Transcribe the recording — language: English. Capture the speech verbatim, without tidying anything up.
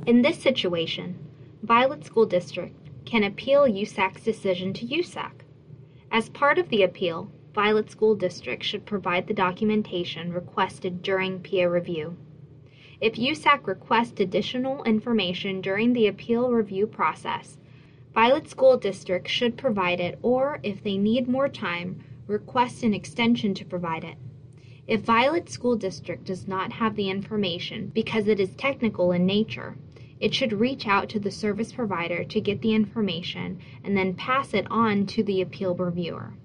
In this situation, Violet School District can appeal U S A C's decision to U S A C. As part of the appeal, Violet School District should provide the documentation requested during peer review. If U S A C requests additional information during the appeal review process, Violet School District should provide it, or if they need more time, request an extension to provide it. If Violet School District does not have the information because it is technical in nature, it should reach out to the service provider to get the information and then pass it on to the appeal reviewer.